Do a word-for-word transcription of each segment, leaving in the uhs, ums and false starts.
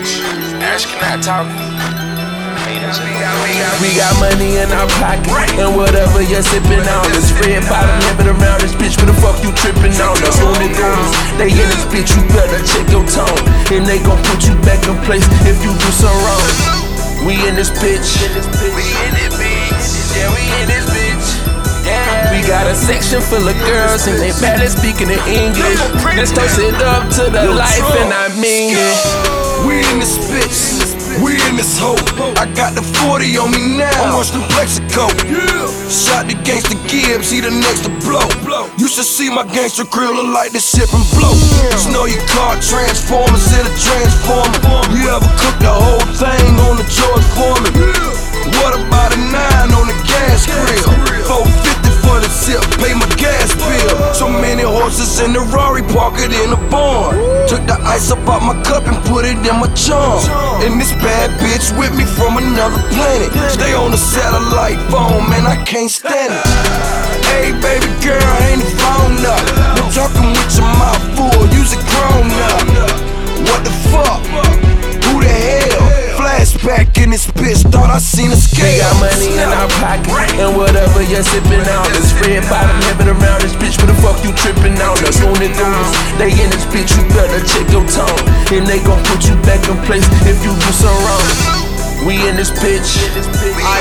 bitch. Asking, not talking. We got money in our pocket, and whatever you're sipping on is red bottom living around this bitch. What the fuck you tripping on? The Looney Tunes, they in this bitch, you better check your tone, and they gon' put you back in place if you do some wrong. We in this bitch, We in this bitch. Yeah, we in this bitch. Yeah. we got a section full of girls, and they bad at speaking in English. Let's toast it up to the life, and I mean it. We in this bitch, we in this hoe. I got the forty on me now, I'm watching Plexico. Shot the gangsta Gibbs, he the next to blow. You should see my gangster grill, look like this shit from blow. Snow your car, transformers in a transformer. You ever cook the whole thing on the George Foreman? What about a nine on the gas grill? four fifty for the zip, pay my gas bill. So many horses in the Rari, park it in the barn. Took the ice up out my cup and put it in my charm. And this bad bitch with me from another planet. Stay on the satellite phone, man, I can't stand it. Hey baby girl, ain't the phone up. Been talking with your mouth full, use it grown up. What the fuck? Who the hell? Flashback in this bitch, thought I seen a scale. We got money in our pocket, and whatever you're sipping on is red bottom living around this bitch. What the fuck you tripping on? The Looney Tunes, they in this bitch, you better check your tone, and they gon' put you back in place if you do some wrong. We in this bitch, We in this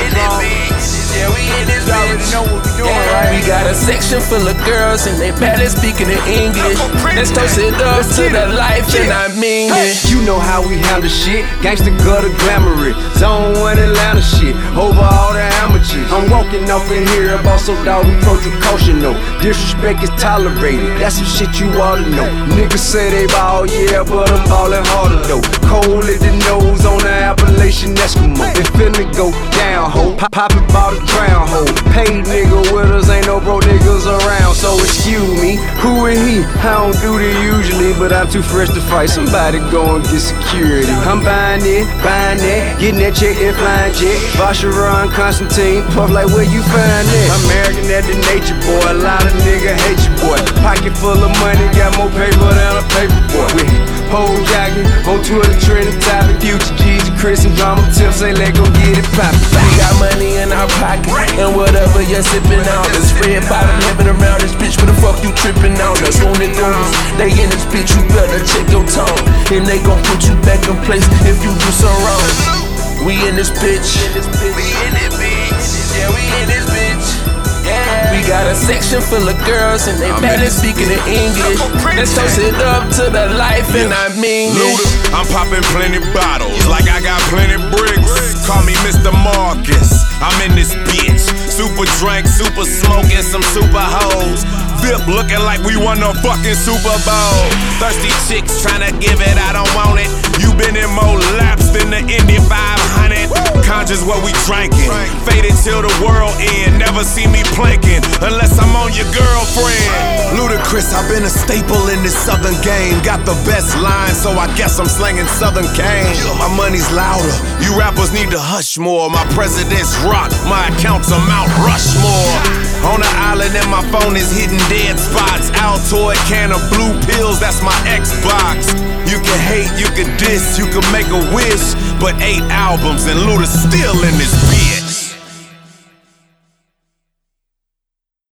bitch. Yeah, we in this You already bitch. know what we doing, yeah. right? We got a section full of girls, and they bad at speaking in English. Let's toast it up to the life, and I mean it. You know how we handle shit. Gangsta gutter glamorous. Zone one Atlanta shit. Over all the amateurs. I'm walking off in here about so dog, we approach with caution, no. Disrespect is tolerated. That's some shit you ought to know. Niggas say they ball, yeah, but I'm ballin' harder though. Cold at the nose on the Appalachian Eskimo. It finna go down, ho. Pop poppin' about a drown, ho. Paid nigga with us, ain't no bro niggas around. So excuse me, who is he? I don't do that usually, but I'm too fresh to fight. Somebody go and get security. I'm buying it, buying that, getting that check, that flying jet. Vacheron, Constantine, puff like where you find that? American at the nature boy, a lot of nigga hate you boy. Pocket full of money, got more paper than a paper boy. With pole jogging, on Twitter trending topic. Future G's, Chris and drama tips, say let go get it poppin'. We got money in our pocket, and whatever you're sipping on is red bottom living around this bitch. What the fuck you tripping on? The Looney Tunes, they in this bitch, you better check your tone, and they gon' put you back in place if you do some wrong. We in this bitch, We in this bitch. Yeah, we in this bitch. Yeah. we got a section full of girls, and they bad at speaking in English. Let's toast it up to the life, and I mean it. Luda, I'm popping plenty bottles, like I got plenty bricks. Call me Mister Marcus, I'm in this bitch. Super drink, super smoking, some super hoes. Vip looking like we won the fucking Super Bowl. Thirsty chicks tryna give it, I don't want it. You been in more laps than the Indy five hundred. Conscious what we drinking, faded till the world end. Never see me planking, unless I'm on your girlfriend. Ludacris, I've been a staple in this southern game. Got the best line, so I guess I'm slanging southern cane. My money's louder, you rappers need to hush more. My president's rock, my account's a Mount Rushmore. On the island and my phone is hitting dead spots. Altoid can of blue pills, that's my Xbox. You can hate, you can diss, you can make a wish, but eight albums and Luda's still in this bitch.